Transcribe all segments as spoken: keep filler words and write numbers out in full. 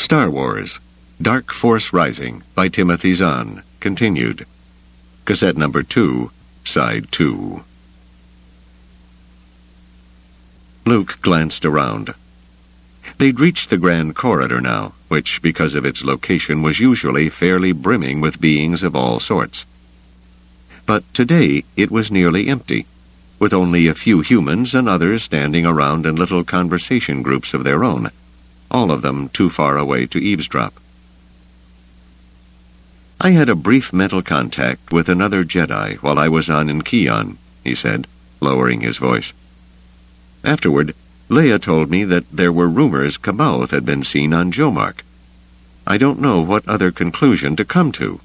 Star Wars, Dark Force Rising by Timothy Zahn, continued. Cassette number two, side two. Luke glanced around. They'd reached the Grand Corridor now, which, because of its location, was usually fairly brimming with beings of all sorts. But today it was nearly empty, with only a few humans and others standing around in little conversation groups of their own, all of them too far away to eavesdrop. "I had a brief mental contact with another Jedi while I was on Incheon," he said, lowering his voice. "Afterward, Leia told me that there were rumors C'baoth had been seen on Jomark. I don't know what other conclusion to come to."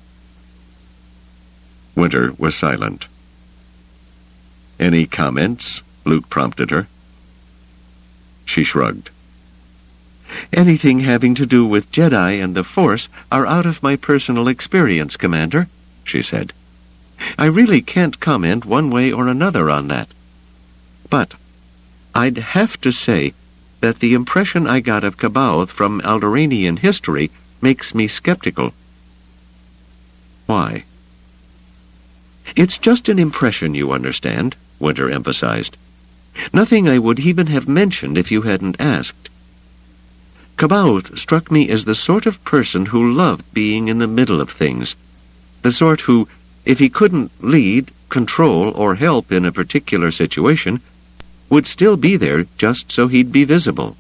Winter was silent. "Any comments?" Luke prompted her. She shrugged. "Anything having to do with Jedi and the Force are out of my personal experience, Commander," she said. "I really can't comment one way or another on that. But I'd have to say that the impression I got of C'baoth from Alderaanian history makes me skeptical." "Why?" "It's just an impression, you understand," Winter emphasized. "Nothing I would even have mentioned if you hadn't asked. C'baoth struck me as the sort of person who loved being in the middle of things, the sort who, if he couldn't lead, control, or help in a particular situation, would still be there just so he'd be visible."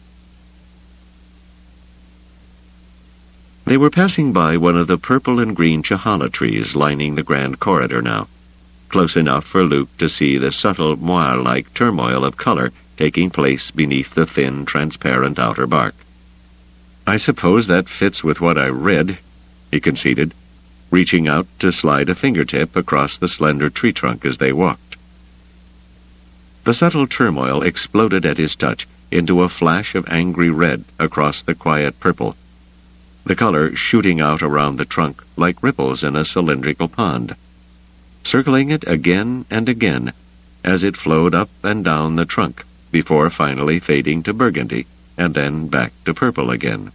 They were passing by one of the purple and green Chihala trees lining the Grand Corridor now, close enough for Luke to see the subtle moire-like turmoil of color taking place beneath the thin, transparent outer bark. "I suppose that fits with what I read," he conceded, reaching out to slide a fingertip across the slender tree trunk as they walked. The subtle turmoil exploded at his touch into a flash of angry red across the quiet purple, the color shooting out around the trunk like ripples in a cylindrical pond, circling it again and again as it flowed up and down the trunk, before finally fading to burgundy and then back to purple again.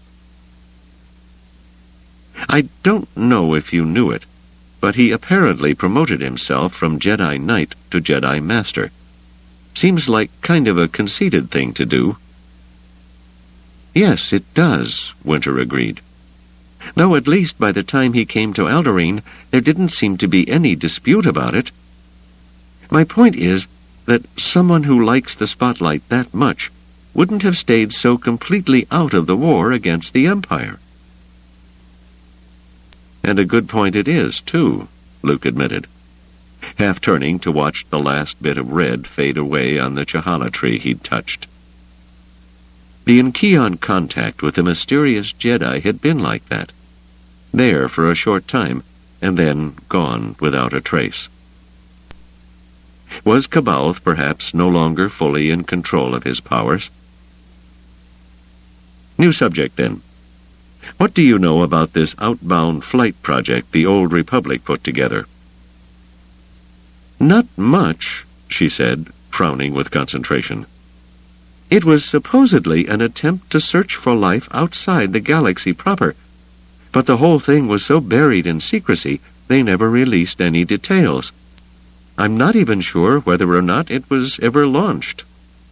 "I don't know if you knew it, but he apparently promoted himself from Jedi Knight to Jedi Master. Seems like kind of a conceited thing to do." "Yes, it does," Winter agreed. "Though at least by the time he came to Alderaan, there didn't seem to be any dispute about it. My point is that someone who likes the spotlight that much wouldn't have stayed so completely out of the war against the Empire." "And a good point it is, too," Luke admitted, half turning to watch the last bit of red fade away on the Chihala tree he'd touched. The Incheon contact with the mysterious Jedi had been like that, there for a short time, and then gone without a trace. Was C'baoth perhaps no longer fully in control of his powers? New subject, then. What do you know about this outbound flight project the Old Republic put together? "Not much," she said, frowning with concentration. "It was supposedly an attempt to search for life outside the galaxy proper, but the whole thing was so buried in secrecy they never released any details. I'm not even sure whether or not it was ever launched."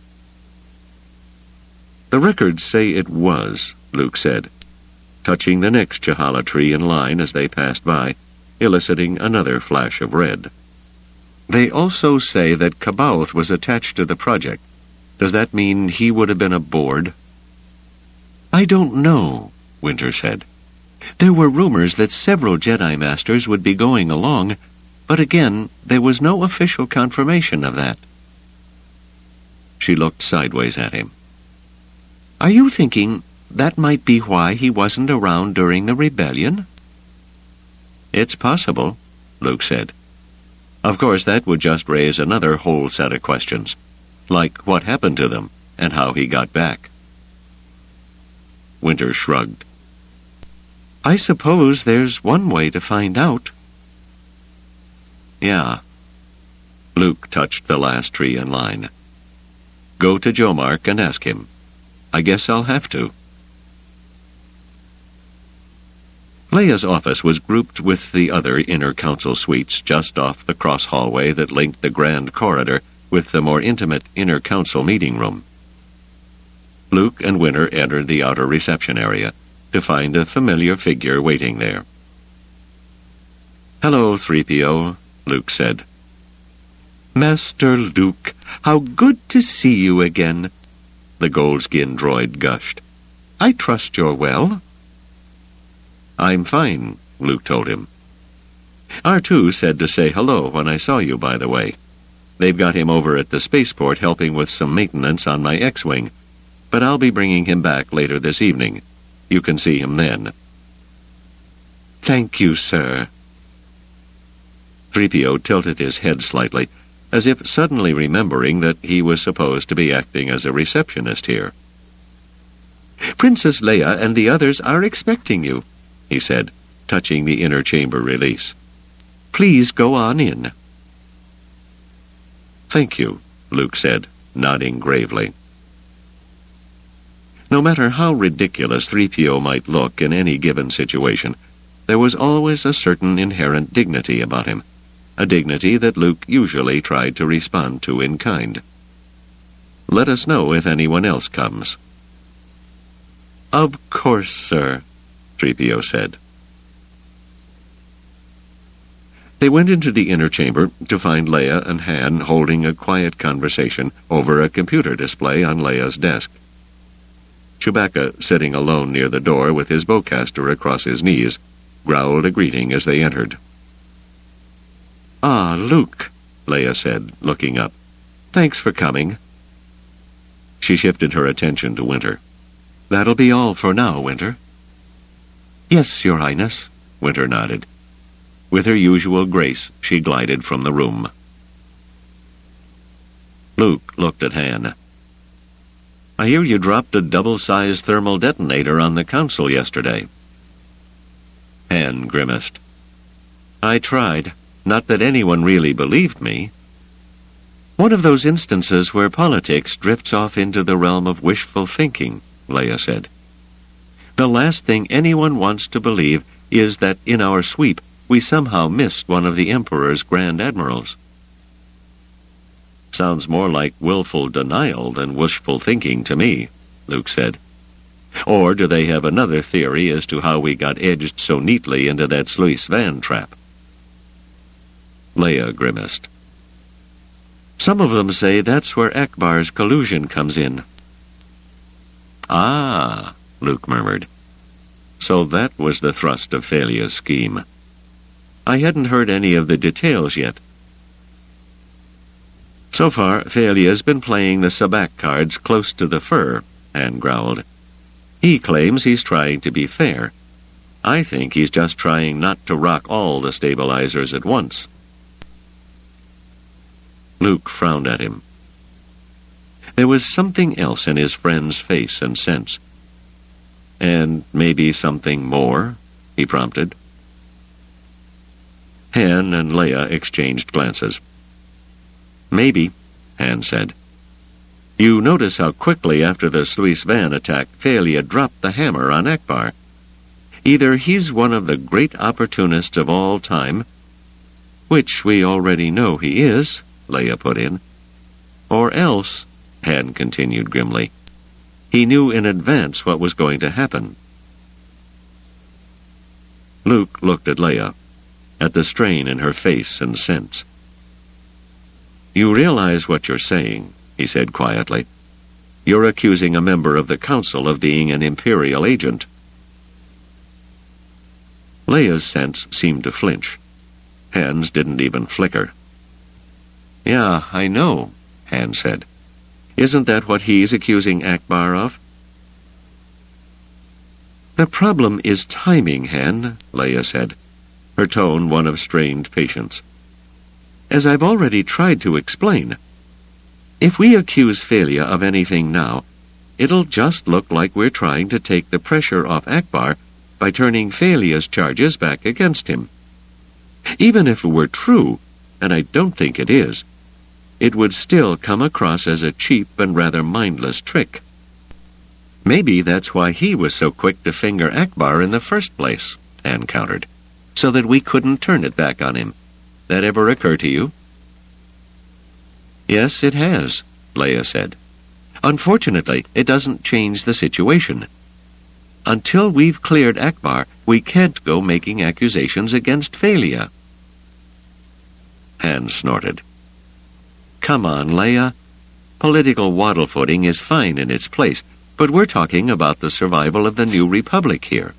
"The records say it was," Luke said, touching the next Chihala tree in line as they passed by, eliciting another flash of red. "They also say that C'baoth was attached to the project. Does that mean he would have been aboard?" "I don't know," Winter said. "There were rumors that several Jedi Masters would be going along, but again, there was no official confirmation of that." She looked sideways at him. "Are you thinking that might be why he wasn't around during the rebellion?" "It's possible," Luke said. "Of course, that would just raise another whole set of questions, like what happened to them and how he got back." Winter shrugged. "I suppose there's one way to find out." "Yeah." Luke touched the last tree in line. "Go to Jomark and ask him. I guess I'll have to." Leia's office was grouped with the other inner council suites just off the cross hallway that linked the grand corridor with the more intimate inner council meeting room. Luke and Winter entered the outer reception area to find a familiar figure waiting there. "Hello, three P O, Luke said. "Master Luke, how good to see you again," the gold-skinned droid gushed. "I trust you're well." "I'm fine," Luke told him. R two said to say hello when I saw you, by the way. They've got him over at the spaceport helping with some maintenance on my X-Wing, but I'll be bringing him back later this evening. You can see him then." "Thank you, sir." three P O tilted his head slightly, as if suddenly remembering that he was supposed to be acting as a receptionist here. "Princess Leia and the others are expecting you," he said, touching the inner chamber release. "Please go on in." "Thank you," Luke said, nodding gravely. No matter how ridiculous three P O might look in any given situation, there was always a certain inherent dignity about him, a dignity that Luke usually tried to respond to in kind. "Let us know if anyone else comes." "Of course, sir," three P O said. They went into the inner chamber to find Leia and Han holding a quiet conversation over a computer display on Leia's desk. Chewbacca, sitting alone near the door with his bowcaster across his knees, growled a greeting as they entered. "Ah, Luke," Leia said, looking up. "Thanks for coming." She shifted her attention to Winter. "That'll be all for now, Winter." "Yes, Your Highness," Winter nodded. With her usual grace, she glided from the room. Luke looked at Han. "I hear you dropped a double-sized thermal detonator on the council yesterday." Han grimaced. "I tried. Not that anyone really believed me." "One of those instances where politics drifts off into the realm of wishful thinking," Leia said. "The last thing anyone wants to believe is that in our sweep we somehow missed one of the Emperor's Grand Admirals." "Sounds more like willful denial than wishful thinking to me," Luke said. "Or do they have another theory as to how we got edged so neatly into that Sluice Van trap?" Leia grimaced. "Some of them say that's where Ackbar's collusion comes in." "Ah," Luke murmured. So that was the thrust of Phalia's scheme. I hadn't heard any of the details yet. "So far, Phalia's been playing the Sabacc cards close to the fur," Han growled. "He claims he's trying to be fair. I think he's just trying not to rock all the stabilizers at once." Luke frowned at him. There was something else in his friend's face and sense. "And maybe something more?" he prompted. Han and Leia exchanged glances. "Maybe," Han said. "You notice how quickly after the Sluice Van attack Phalia dropped the hammer on Ackbar. Either he's one of the great opportunists of all time, which we already know he is," Leia put in, "or else," Han continued grimly, "he knew in advance what was going to happen." Luke looked at Leia, at the strain in her face and sense. "You realize what you're saying," he said quietly. "You're accusing a member of the Council of being an Imperial agent." Leia's sense seemed to flinch. Han's didn't even flicker. "Yeah, I know," Han said. "Isn't that what he's accusing Ackbar of?" "The problem is timing, Han," Leia said, her tone one of strained patience. "As I've already tried to explain, if we accuse Phalia of anything now, it'll just look like we're trying to take the pressure off Ackbar by turning Phalia's charges back against him. Even if it were true, and I don't think it is, it would still come across as a cheap and rather mindless trick. Maybe that's why he was so quick to finger Ackbar in the first place," Anne countered, so that we couldn't turn it back on him. That ever occur to you? Yes, it has, Leia said. Unfortunately, it doesn't change the situation. Until we've cleared Ackbar, we can't go making accusations against Thalia. Han snorted. Come on, Leia. Political waddle-footing is fine in its place, but we're talking about the survival of the New Republic here.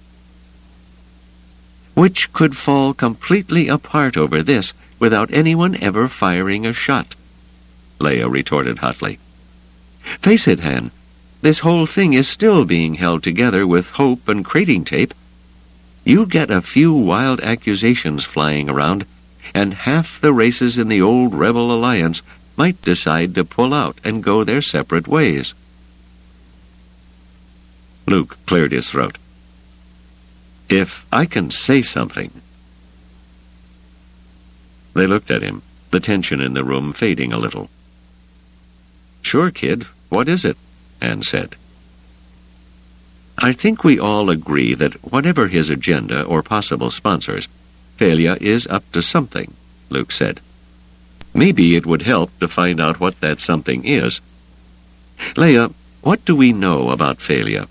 Which could fall completely apart over this without anyone ever firing a shot, Leia retorted hotly. Face it, Han, this whole thing is still being held together with hope and crating tape. You get a few wild accusations flying around, and half the races in the old Rebel Alliance might decide to pull out and go their separate ways. Luke cleared his throat. If I can say something... They looked at him, the tension in the room fading a little. Sure, kid. What is it? Anne said. I think we all agree that whatever his agenda or possible sponsors, Thalia is up to something, Luke said. Maybe it would help to find out what that something is. Leia, what do we know about Thalia?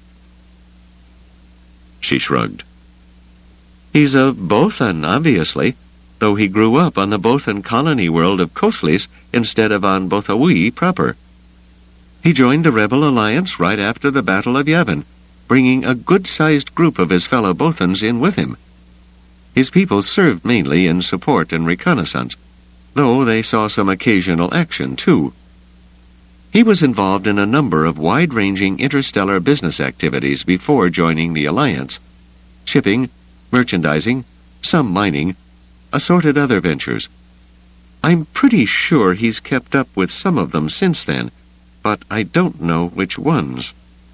She shrugged. He's a Bothan, obviously, though he grew up on the Bothan colony world of Koslis instead of on Bothawi proper. He joined the Rebel Alliance right after the Battle of Yavin, bringing a good-sized group of his fellow Bothans in with him. His people served mainly in support and reconnaissance, though they saw some occasional action, too. He was involved in a number of wide-ranging interstellar business activities before joining the Alliance. Shipping, merchandising, some mining, assorted other ventures. I'm pretty sure he's kept up with some of them since then, but I don't know which ones.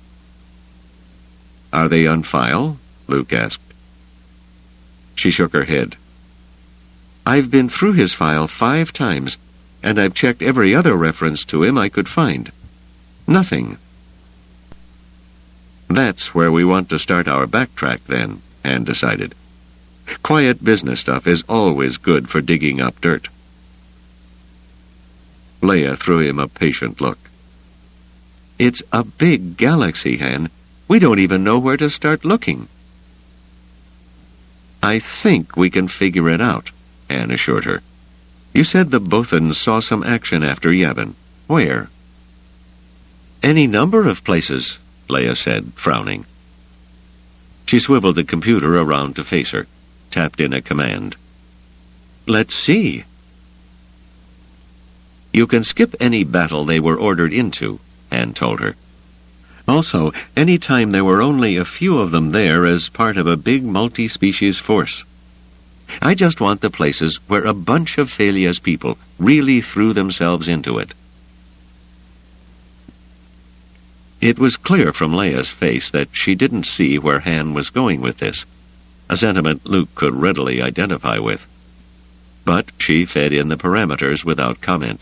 Are they on file? Luke asked. She shook her head. I've been through his file five times, and I've checked every other reference to him I could find. Nothing. That's where we want to start our backtrack, then, Anne decided. Quiet business stuff is always good for digging up dirt. Leia threw him a patient look. It's a big galaxy, Han. We don't even know where to start looking. I think we can figure it out, Anne assured her. You said the Bothans saw some action after Yavin. Where? Any number of places, Leia said, frowning. She swiveled the computer around to face her, tapped in a command. Let's see. You can skip any battle they were ordered into, Anne told her. Also, any time there were only a few of them there as part of a big multi-species force. I just want the places where a bunch of Thalia's people really threw themselves into it. It was clear from Leia's face that she didn't see where Han was going with this, a sentiment Luke could readily identify with. But she fed in the parameters without comment.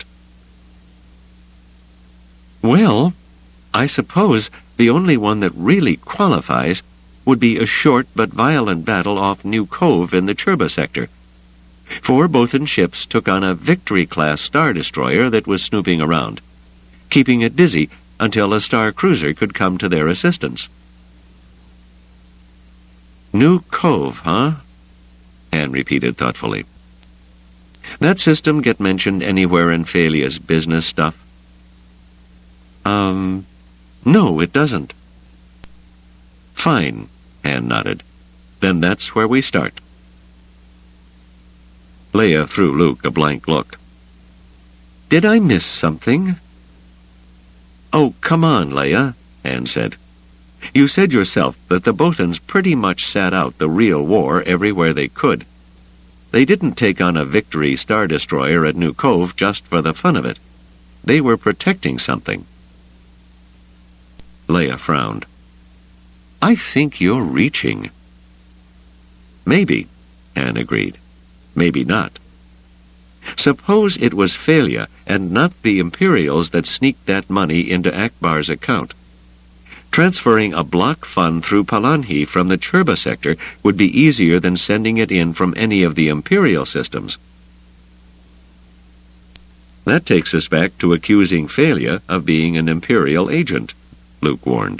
Well, I suppose the only one that really qualifies would be a short but violent battle off New Cove in the Churba sector. Four Bothan ships took on a Victory-class Star Destroyer that was snooping around, keeping it busy until a Star Cruiser could come to their assistance. New Cove, huh? Anne repeated thoughtfully. That system get mentioned anywhere in Thalia's business stuff? Um, no, it doesn't. Fine, Anne nodded. Then that's where we start. Leia threw Luke a blank look. Did I miss something? Oh, come on, Leia, Anne said. You said yourself that the Bothans pretty much sat out the real war everywhere they could. They didn't take on a Victory Star Destroyer at New Cove just for the fun of it. They were protecting something. Leia frowned. I think you're reaching. Maybe, Anne agreed. Maybe not. Suppose it was Thalia and not the Imperials that sneaked that money into Ackbar's account. Transferring a block fund through Palanhi from the Churba sector would be easier than sending it in from any of the Imperial systems. That takes us back to accusing Thalia of being an Imperial agent, Luke warned.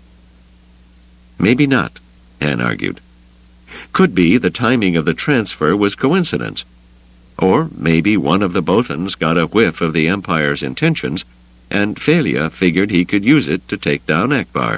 Maybe not, Han argued. Could be the timing of the transfer was coincidence. Or maybe one of the Bothans got a whiff of the Empire's intentions, and Thalia figured he could use it to take down Akbar.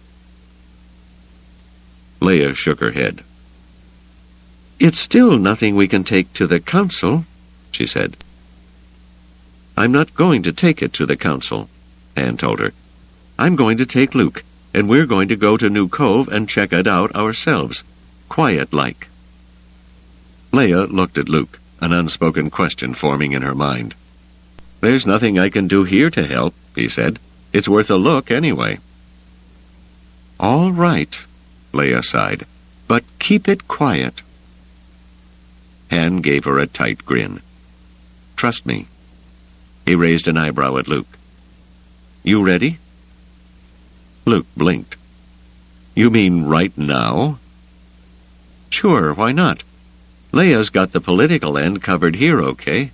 Leia shook her head. It's still nothing we can take to the Council, she said. I'm not going to take it to the Council, Han told her. I'm going to take Luke, and we're going to go to New Cove and check it out ourselves, quiet-like. Leia looked at Luke, an unspoken question forming in her mind. There's nothing I can do here to help, he said. It's worth a look anyway. All right, Leia sighed, but keep it quiet. Han gave her a tight grin. Trust me. He raised an eyebrow at Luke. You ready? Luke blinked. You mean right now? Sure, why not? Leia's got the political end covered here, okay?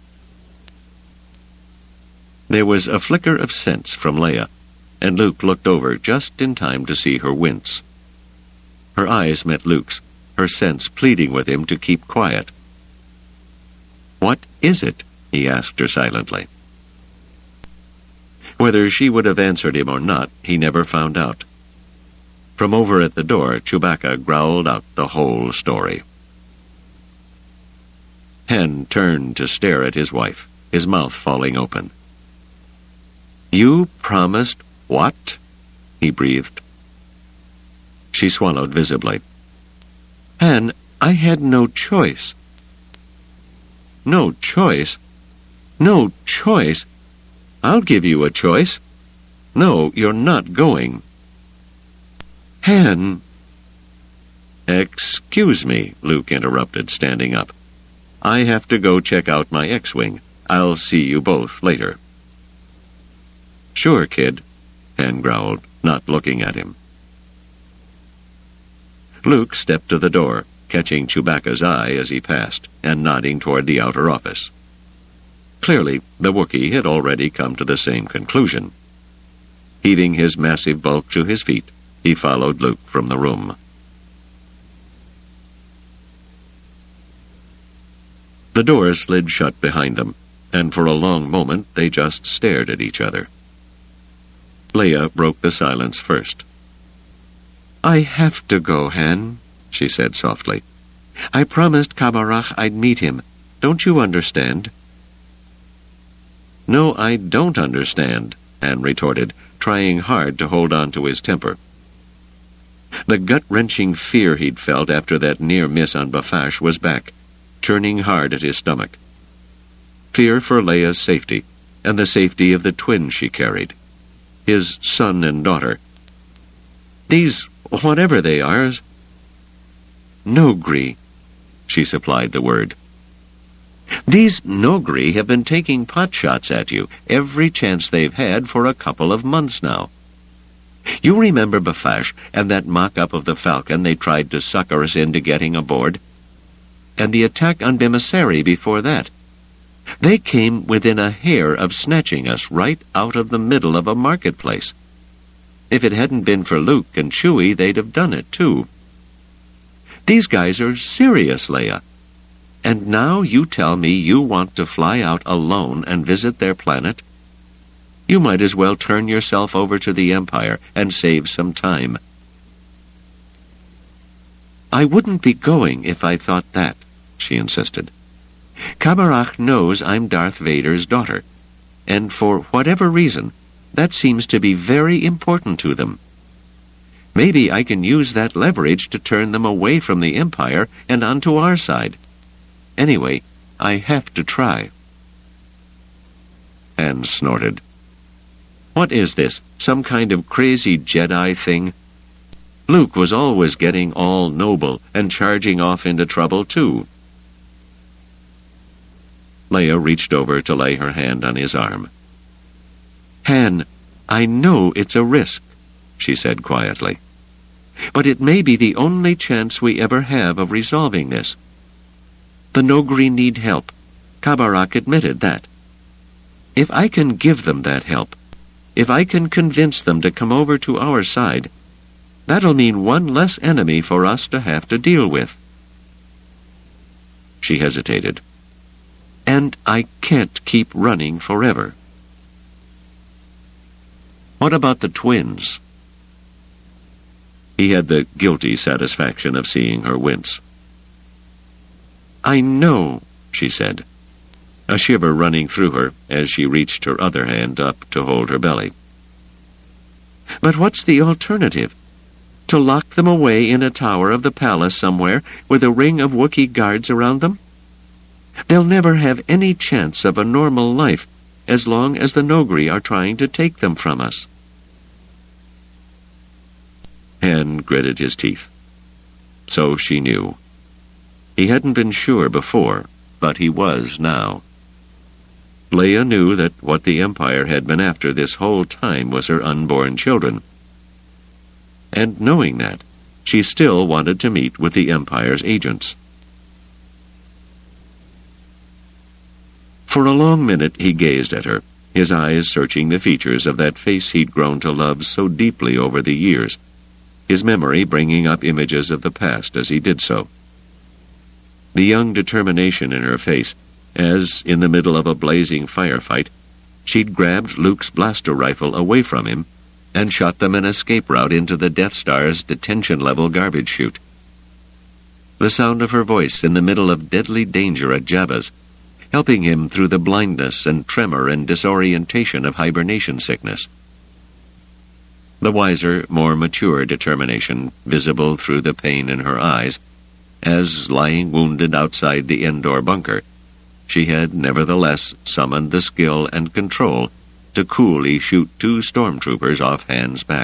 There was a flicker of sense from Leia, and Luke looked over just in time to see her wince. Her eyes met Luke's, her sense pleading with him to keep quiet. What is it? He asked her silently. Whether she would have answered him or not, he never found out. From over at the door, Chewbacca growled out the whole story. Han turned to stare at his wife, his mouth falling open. You promised what? He breathed. She swallowed visibly. Han, I had no choice. No choice? No choice? I'll give you a choice. No, you're not going. Han... Excuse me, Luke interrupted, standing up. I have to go check out my X-Wing. I'll see you both later. Sure, kid, Han growled, not looking at him. Luke stepped to the door, catching Chewbacca's eye as he passed, and nodding toward the outer office. Clearly, the Wookiee had already come to the same conclusion. Heaving his massive bulk to his feet, he followed Luke from the room. The door slid shut behind them, and for a long moment they just stared at each other. Leia broke the silence first. I have to go, Han, she said softly. I promised Kamarach I'd meet him. Don't you understand? No, I don't understand, Han retorted, trying hard to hold on to his temper. The gut-wrenching fear he'd felt after that near miss on Bafash was back, churning hard at his stomach. Fear for Leia's safety, and the safety of the twins she carried. His son and daughter. These, whatever they are... Noghri, she supplied the word. These Noghri have been taking potshots at you every chance they've had for a couple of months now. You remember Bafash and that mock-up of the Falcon they tried to sucker us into getting aboard? And the attack on Bimasari before that. They came within a hair of snatching us right out of the middle of a marketplace. If it hadn't been for Luke and Chewie, they'd have done it, too. These guys are serious, Leia. And now you tell me you want to fly out alone and visit their planet? You might as well turn yourself over to the Empire and save some time. I wouldn't be going if I thought that, she insisted. Kamarach knows I'm Darth Vader's daughter, and for whatever reason, that seems to be very important to them. Maybe I can use that leverage to turn them away from the Empire and onto our side. Anyway, I have to try. Han snorted. What is this, some kind of crazy Jedi thing? Luke was always getting all noble and charging off into trouble, too. Leia reached over to lay her hand on his arm. Han, I know it's a risk, she said quietly. "But it may be the only chance we ever have of resolving this. The Noghri need help. Khabarak admitted that. If I can give them that help, if I can convince them to come over to our side, that'll mean one less enemy for us to have to deal with." She hesitated. "And I can't keep running forever." "What about the twins?" He had the guilty satisfaction of seeing her wince. "I know," she said, a shiver running through her as she reached her other hand up to hold her belly. "But what's the alternative? To lock them away in a tower of the palace somewhere with a ring of Wookiee guards around them? They'll never have any chance of a normal life as long as the Noghri are trying to take them from us." Han gritted his teeth. So she knew. He hadn't been sure before, but he was now. Leia knew that what the Empire had been after this whole time was her unborn children. And knowing that, she still wanted to meet with the Empire's agents. For a long minute he gazed at her, his eyes searching the features of that face he'd grown to love so deeply over the years, his memory bringing up images of the past as he did so. The young determination in her face, as, in the middle of a blazing firefight, she'd grabbed Luke's blaster rifle away from him and shot them an escape route into the Death Star's detention-level garbage chute. The sound of her voice in the middle of deadly danger at Jabba's, helping him through the blindness and tremor and disorientation of hibernation sickness. The wiser, more mature determination visible through the pain in her eyes, as, lying wounded outside the Endor bunker, she had nevertheless summoned the skill and control to coolly shoot two stormtroopers off Han's back.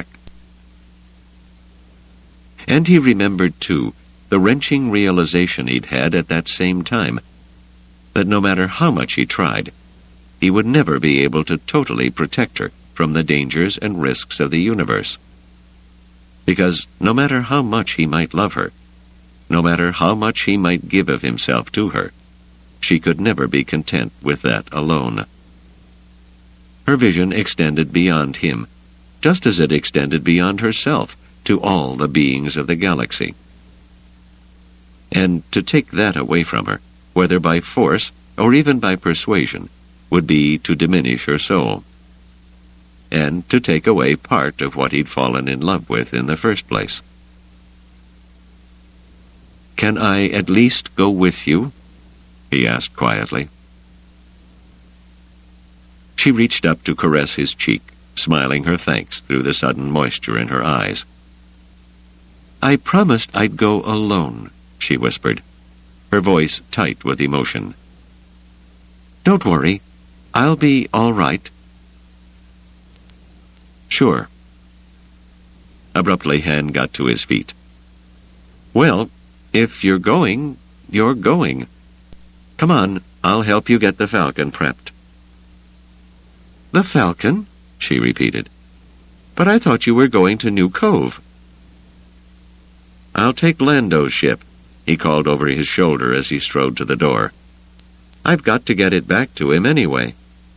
And he remembered, too, the wrenching realization he'd had at that same time, that no matter how much he tried, he would never be able to totally protect her from the dangers and risks of the universe. Because no matter how much he might love her, no matter how much he might give of himself to her, she could never be content with that alone. Her vision extended beyond him, just as it extended beyond herself to all the beings of the galaxy. And to take that away from her, whether by force or even by persuasion, would be to diminish her soul, and to take away part of what he'd fallen in love with in the first place. "Can I at least go with you?" he asked quietly. She reached up to caress his cheek, smiling her thanks through the sudden moisture in her eyes. "I promised I'd go alone," she whispered, her voice tight with emotion. "Don't worry. I'll be all right." "Sure." Abruptly, Han got to his feet. "Well, if you're going, you're going. Come on, I'll help you get the Falcon prepped." "The Falcon?" she repeated. "But I thought you were going to New Cove." "I'll take Lando's ship," he called over his shoulder as he strode to the door. "I've got to get it back to him anyway."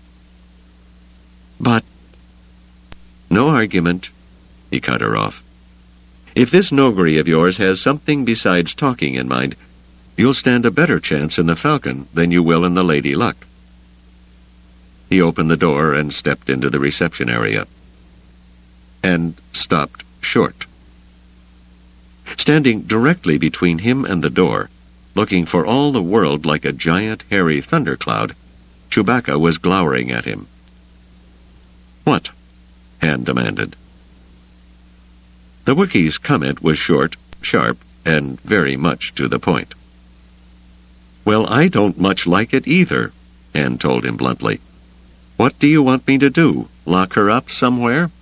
"But—" "No argument," he cut her off. "If this Noghri of yours has something besides talking in mind, you'll stand a better chance in the Falcon than you will in the Lady Luck." He opened the door and stepped into the reception area. And stopped short. Standing directly between him and the door, looking for all the world like a giant hairy thundercloud, Chewbacca was glowering at him. "What?" Han demanded. The Wookiee's comment was short, sharp, and very much to the point. "Well, I don't much like it either," Han told him bluntly. "What do you want me to do? Lock her up somewhere?"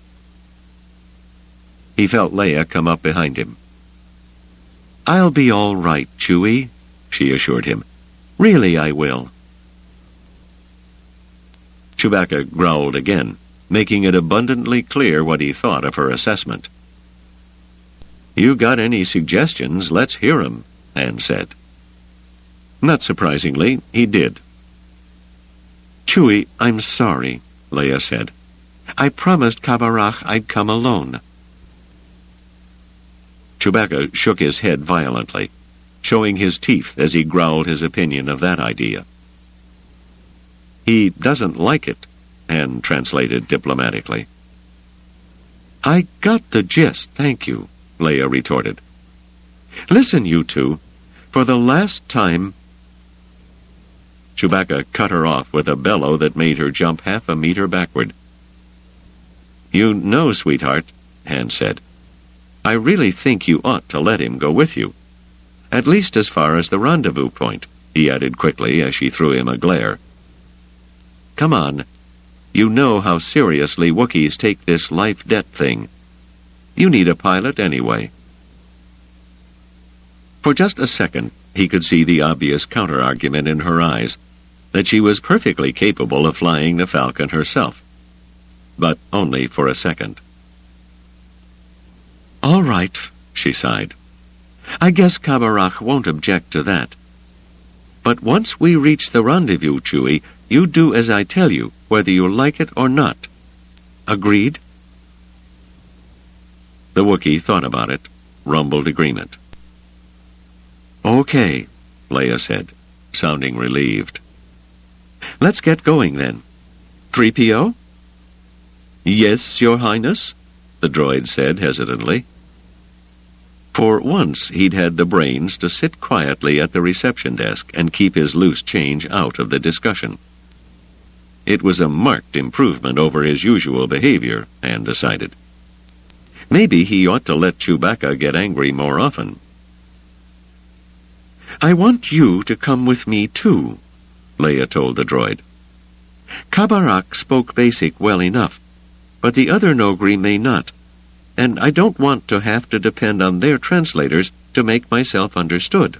He felt Leia come up behind him. "I'll be all right, Chewie," she assured him. "Really I will." Chewbacca growled again, making it abundantly clear what he thought of her assessment. "You got any suggestions, let's hear 'em," Han said. Not surprisingly, he did. "Chewie, I'm sorry," Leia said. "I promised Kabarach I'd come alone." Chewbacca shook his head violently, showing his teeth as he growled his opinion of that idea. "He doesn't like it," Han translated diplomatically. "I got the gist, thank you," Leia retorted. "Listen, you two, for the last time—" Chewbacca cut her off with a bellow that made her jump half a meter backward. "You know, sweetheart," Han said, "I really think you ought to let him go with you. At least as far as the rendezvous point," he added quickly as she threw him a glare. "Come on. You know how seriously Wookiees take this life debt thing. You need a pilot anyway." For just a second, he could see the obvious counter-argument in her eyes, that she was perfectly capable of flying the Falcon herself. But only for a second. "All right," she sighed. "I guess Kabarach won't object to that. But once we reach the rendezvous, Chewie, you do as I tell you, whether you like it or not. Agreed?" The Wookiee thought about it, rumbled agreement. "Okay," Leia said, sounding relieved. "Let's get going, then. three P O? "Yes, Your Highness," the droid said hesitantly. For once he'd had the brains to sit quietly at the reception desk and keep his loose change out of the discussion. It was a marked improvement over his usual behavior, Han decided. Maybe he ought to let Chewbacca get angry more often. "I want you to come with me, too," Leia told the droid. "Kabarach spoke Basic well enough, but the other Noghri may not, and I don't want to have to depend on their translators to make myself understood."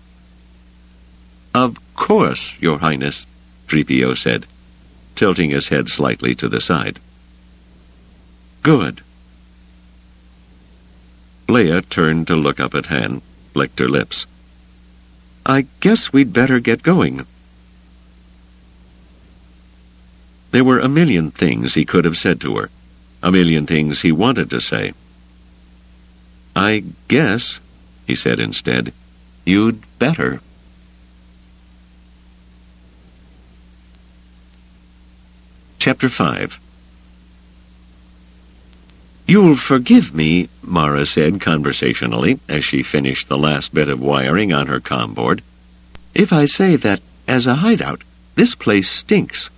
"Of course, Your Highness," three P O said, tilting his head slightly to the side. "Good." Leia turned to look up at Han, licked her lips. "I guess we'd better get going." There were a million things he could have said to her, a million things he wanted to say. "I guess," he said instead, "you'd better." Chapter five. "You'll forgive me," Mara said conversationally as she finished the last bit of wiring on her comm board, "if I say that, as a hideout, this place stinks."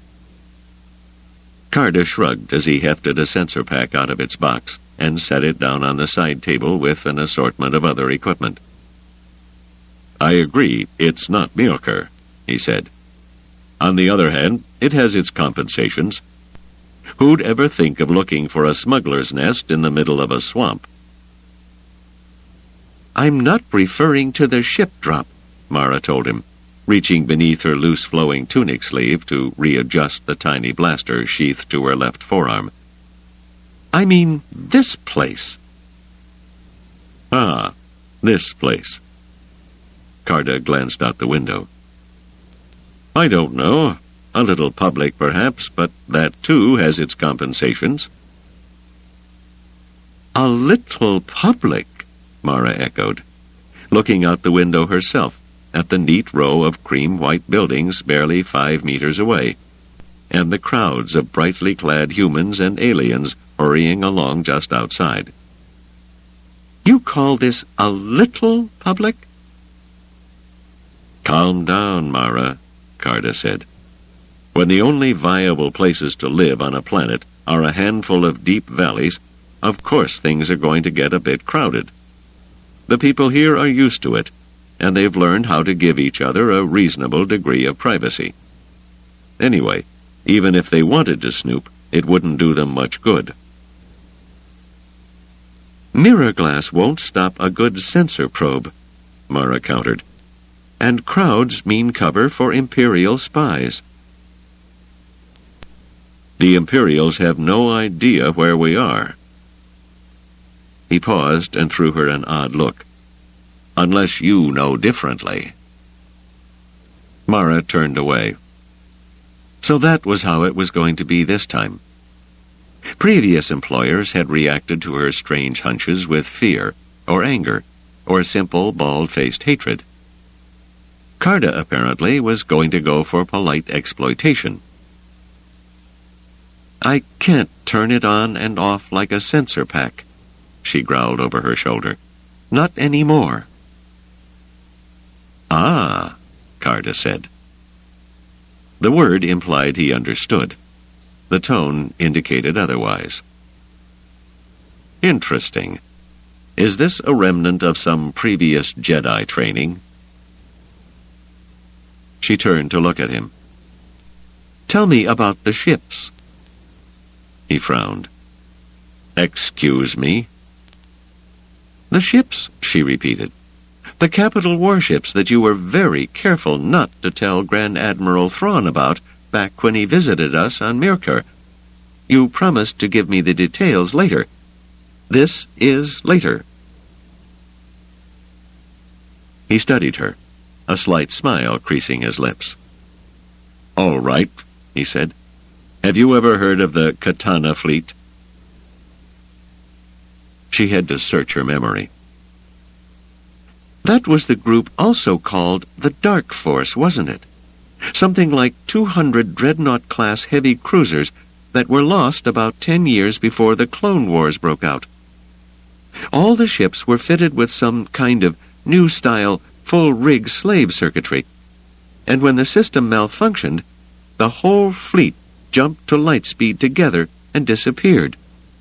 Carda shrugged as he hefted a sensor pack out of its box and set it down on the side table with an assortment of other equipment. "I agree, it's not Myrkr," he said. "On the other hand, it has its compensations. Who'd ever think of looking for a smuggler's nest in the middle of a swamp?" "I'm not referring to the ship drop," Mara told him, reaching beneath her loose flowing tunic sleeve to readjust the tiny blaster sheathed to her left forearm. "I mean this place." "Ah, this place." Carda glanced out the window. "I don't know. A little public, perhaps, but that, too, has its compensations." "A little public," Mara echoed, looking out the window herself at the neat row of cream-white buildings barely five meters away, and the crowds of brightly clad humans and aliens hurrying along just outside. "You call this a little public?" "Calm down, Mara," Carda said. "When the only viable places to live on a planet are a handful of deep valleys, of course things are going to get a bit crowded. The people here are used to it, and they've learned how to give each other a reasonable degree of privacy. Anyway, even if they wanted to snoop, it wouldn't do them much good." "Mirror glass won't stop a good sensor probe," Mara countered. "And crowds mean cover for Imperial spies." The Imperials have no idea where we are." He paused and threw her an odd look. "Unless you know differently." Mara turned away. So that was how it was going to be this time. Previous employers had reacted to her strange hunches with fear, or anger, or simple, bald-faced hatred. Carda, apparently, was going to go for polite exploitation. "I can't turn it on and off like a sensor pack," she growled over her shoulder. "Not anymore." "Ah," Carda said. The word implied he understood. The tone indicated otherwise. "Interesting. Is this a remnant of some previous Jedi training?" She turned to look at him. "Tell me about the ships." He frowned. "Excuse me?" "The ships," she repeated. "The capital warships that you were very careful not to tell Grand Admiral Thrawn about back when he visited us on Mirkar. You promised to give me the details later. This is later." He studied her, a slight smile creasing his lips. "All right," he said. "Have you ever heard of the Katana fleet?" She had to search her memory. "That was the group also called the Dark Force, wasn't it? Something like two hundred Dreadnought-class heavy cruisers that were lost about ten years before the Clone Wars broke out. All the ships were fitted with some kind of new-style, full-rig slave circuitry, and when the system malfunctioned, the whole fleet jumped to light speed together and disappeared."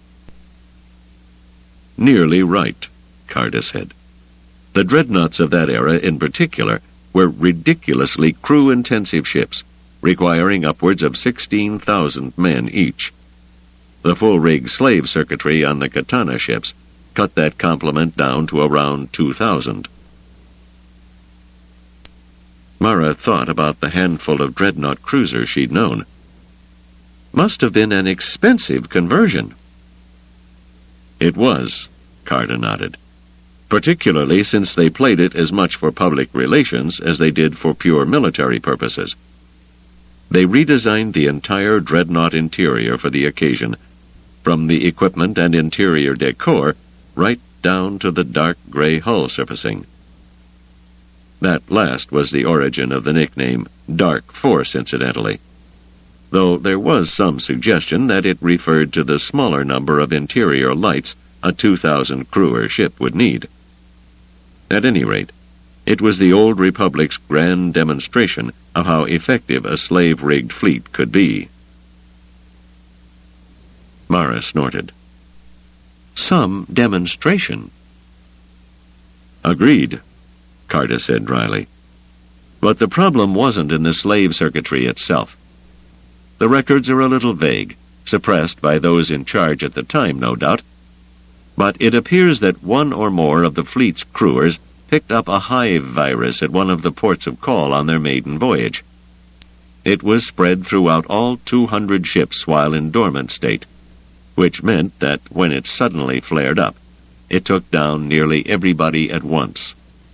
"Nearly right," Carda said. "The dreadnoughts of that era in particular were ridiculously crew-intensive ships, requiring upwards of sixteen thousand men each. The full-rig slave circuitry on the Katana ships cut that complement down to around two thousand. Mara thought about the handful of dreadnought cruisers she'd known. Must have been an expensive conversion. "It was," Carda nodded, "particularly since they played it as much for public relations as they did for pure military purposes. They redesigned the entire dreadnought interior for the occasion, from the equipment and interior decor right down to the dark gray hull surfacing. That last was the origin of the nickname Dark Force, incidentally, though there was some suggestion that it referred to the smaller number of interior lights a two thousand crewer ship would need. At any rate, it was the Old Republic's grand demonstration of how effective a slave-rigged fleet could be. Mara snorted. "Some demonstration." "Agreed," Carda said dryly. "But the problem wasn't in the slave circuitry itself. The records are a little vague, suppressed by those in charge at the time, no doubt, but it appears that one or more of the fleet's crewers picked up a hive virus at one of the ports of call on their maiden voyage. It was spread throughout all two hundred ships while in dormant state, which meant that when it suddenly flared up, it took down nearly everybody at once."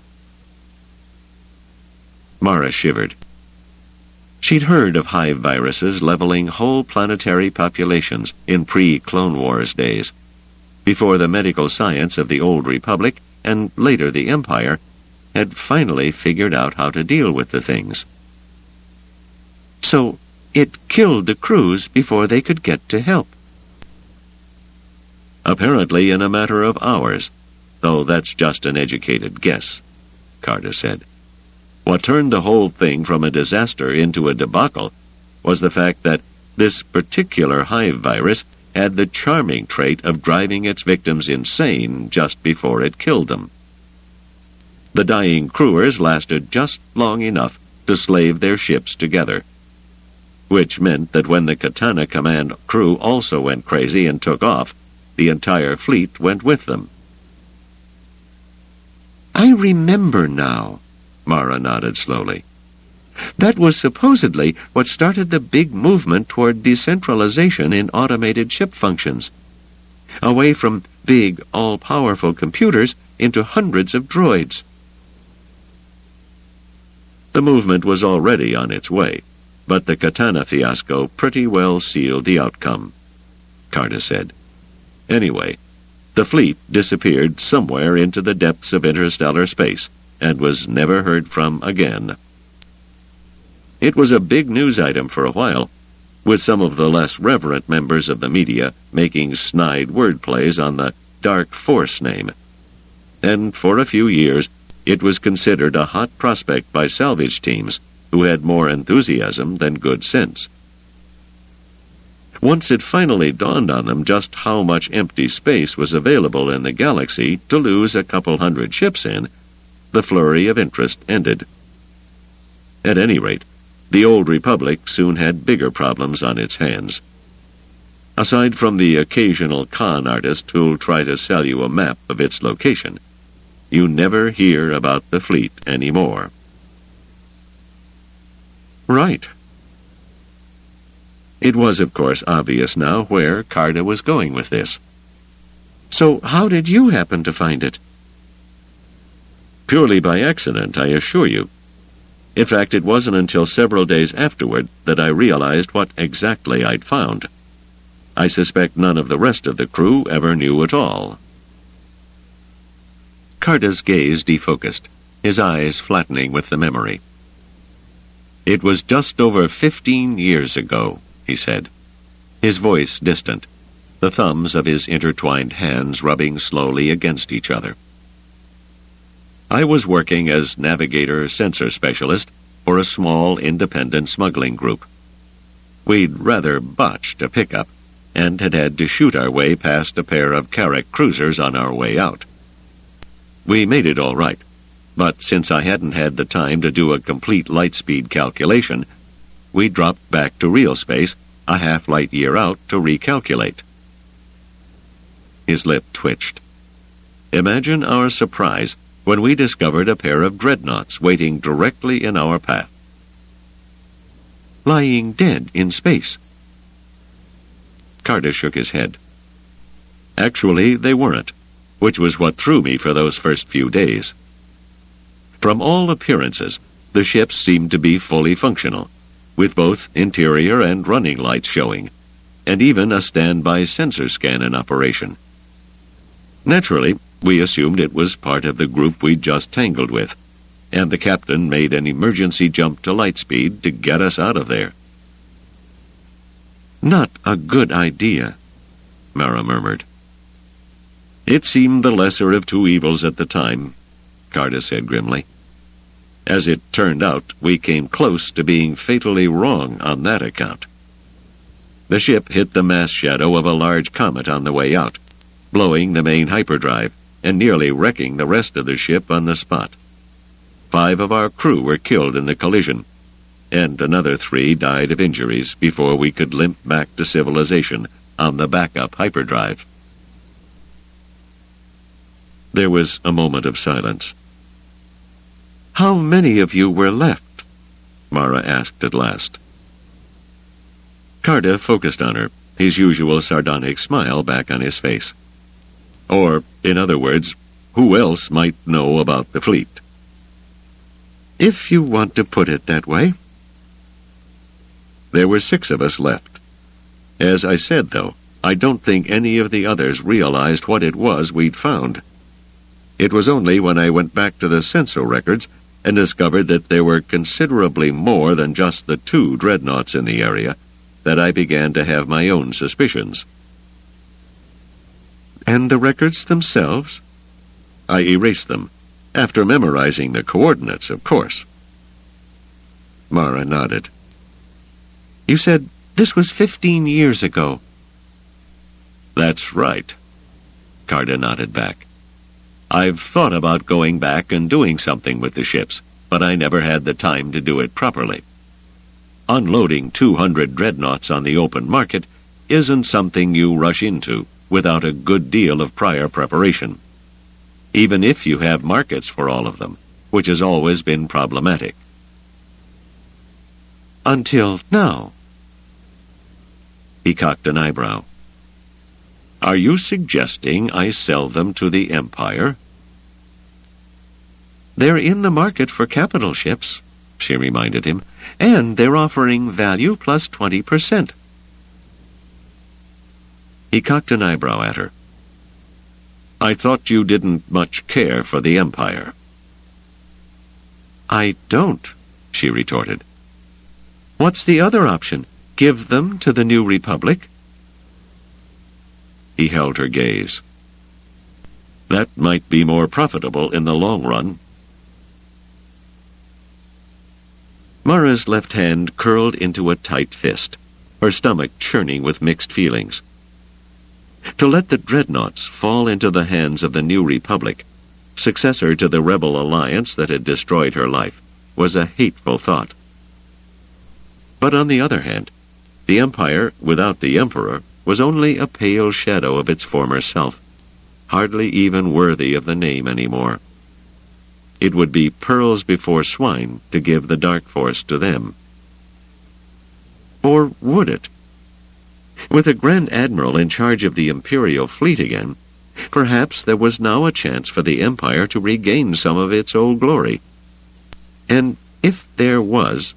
Mara shivered. She'd heard of hive viruses leveling whole planetary populations in pre-Clone Wars days, before the medical science of the Old Republic, and later the Empire, had finally figured out how to deal with the things. "So it killed the crews before they could get to help?" "Apparently in a matter of hours, though that's just an educated guess," Carda said. "What turned the whole thing from a disaster into a debacle was the fact that this particular hive virus had the charming trait of driving its victims insane just before it killed them. The dying crewers lasted just long enough to slave their ships together, which meant that when the Katana Command crew also went crazy and took off, the entire fleet went with them." "I remember now," Mara nodded slowly. That was supposedly what started the big movement toward decentralization in automated ship functions, away from big, all-powerful computers into hundreds of droids. The movement was already on its way, but the Katana fiasco pretty well sealed the outcome, Carter said. Anyway, the fleet disappeared somewhere into the depths of interstellar space and was never heard from again. It was a big news item for a while, with some of the less reverent members of the media making snide wordplays on the Dark Force name. And for a few years, it was considered a hot prospect by salvage teams who had more enthusiasm than good sense. Once it finally dawned on them just how much empty space was available in the galaxy to lose a couple hundred ships in, the flurry of interest ended. At any rate, the Old Republic soon had bigger problems on its hands. Aside from the occasional con artist who'll try to sell you a map of its location, you never hear about the fleet anymore. Right. It was, of course, obvious now where Carter was going with this. So how did you happen to find it? Purely by accident, I assure you. In fact, it wasn't until several days afterward that I realized what exactly I'd found. I suspect none of the rest of the crew ever knew at all. Carter's gaze defocused, his eyes flattening with the memory. It was just over fifteen years ago, he said, his voice distant, the thumbs of his intertwined hands rubbing slowly against each other. I was working as navigator sensor specialist for a small independent smuggling group. We'd rather botched a pickup and had had to shoot our way past a pair of Carrack cruisers on our way out. We made it all right, but since I hadn't had the time to do a complete light speed calculation, we dropped back to real space a half light year out to recalculate. His lip twitched. Imagine our surprise when we discovered a pair of dreadnoughts waiting directly in our path. Lying dead in space. Carter shook his head. Actually, they weren't, which was what threw me for those first few days. From all appearances, the ships seemed to be fully functional, with both interior and running lights showing, and even a standby sensor scan in operation. Naturally, we assumed it was part of the group we'd just tangled with, and the captain made an emergency jump to lightspeed to get us out of there. Not a good idea, Mara murmured. It seemed the lesser of two evils at the time, Carter said grimly. As it turned out, we came close to being fatally wrong on that account. The ship hit the mass shadow of a large comet on the way out, blowing the main hyperdrive and nearly wrecking the rest of the ship on the spot. Five of our crew were killed in the collision, and another three died of injuries before we could limp back to civilization on the backup hyperdrive. There was a moment of silence. How many of you were left? Mara asked at last. Carter focused on her, his usual sardonic smile back on his face. Or, in other words, who else might know about the fleet? If you want to put it that way. There were six of us left. As I said, though, I don't think any of the others realized what it was we'd found. It was only when I went back to the sensor records and discovered that there were considerably more than just the two dreadnoughts in the area that I began to have my own suspicions. And the records themselves? I erased them, after memorizing the coordinates, of course. Mara nodded. You said this was fifteen years ago. That's right, Carter nodded back. I've thought about going back and doing something with the ships, but I never had the time to do it properly. Unloading two hundred dreadnoughts on the open market isn't something you rush into without a good deal of prior preparation, even if you have markets for all of them, which has always been problematic. until now." He cocked an eyebrow. "Are you suggesting I sell them to the Empire?" "They're in the market for capital ships," she reminded him, "and they're offering value plus twenty percent. He cocked an eyebrow at her. "I thought you didn't much care for the Empire." "I don't," she retorted. "What's the other option? Give them to the New Republic?" He held her gaze. "That might be more profitable in the long run." Mara's left hand curled into a tight fist, her stomach churning with mixed feelings. To let the dreadnoughts fall into the hands of the New Republic, successor to the rebel alliance that had destroyed her life, was a hateful thought. But on the other hand, the Empire, without the Emperor, was only a pale shadow of its former self, hardly even worthy of the name anymore. It would be pearls before swine to give the Dark Force to them. Or would it? With a Grand Admiral in charge of the Imperial fleet again, perhaps there was now a chance for the Empire to regain some of its old glory. And if there was...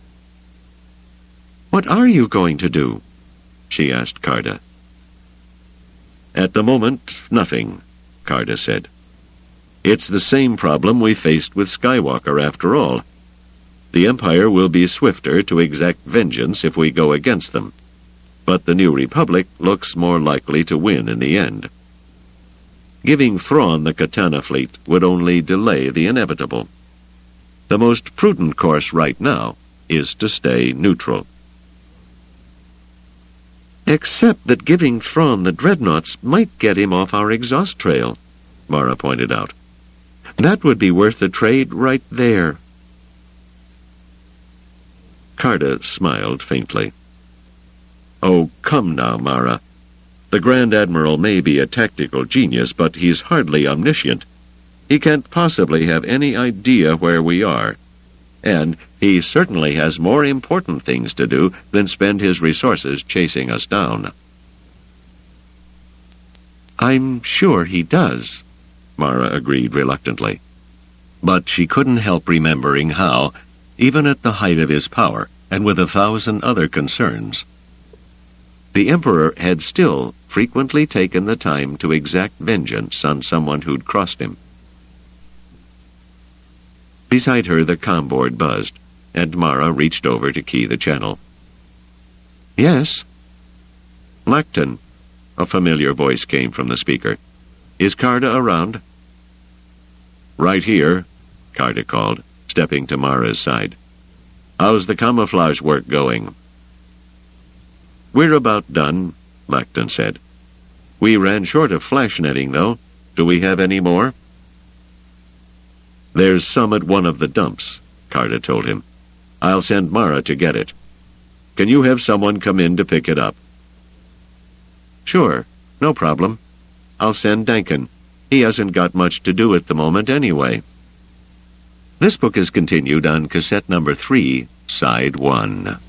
"What are you going to do?" she asked Carda. "At the moment, nothing," Carda said. "It's the same problem we faced with Skywalker, after all. The Empire will be swifter to exact vengeance if we go against them, but the New Republic looks more likely to win in the end. Giving Thrawn the Katana fleet would only delay the inevitable. The most prudent course right now is to stay neutral." "Except that giving Thrawn the dreadnoughts might get him off our exhaust trail," Mara pointed out. "That would be worth the trade right there." Carda smiled faintly. "Oh, come now, Mara. The Grand Admiral may be a tactical genius, but he's hardly omniscient. He can't possibly have any idea where we are. And he certainly has more important things to do than spend his resources chasing us down." "I'm sure he does," Mara agreed reluctantly. But she couldn't help remembering how, even at the height of his power, and with a thousand other concerns, the Emperor had still frequently taken the time to exact vengeance on someone who'd crossed him. Beside her, the comm board buzzed, and Mara reached over to key the channel. "Yes?" "Lacton," a familiar voice came from the speaker. "Is Carda around?" "Right here," Carda called, stepping to Mara's side. "How's the camouflage work going?" "We're about done," Lacton said. "We ran short of flash netting, though. Do we have any more?" "There's some at one of the dumps," Carda told him. "I'll send Mara to get it. Can you have someone come in to pick it up?" "Sure, no problem. I'll send Dankin. He hasn't got much to do at the moment anyway." This book is continued on cassette number three, side one.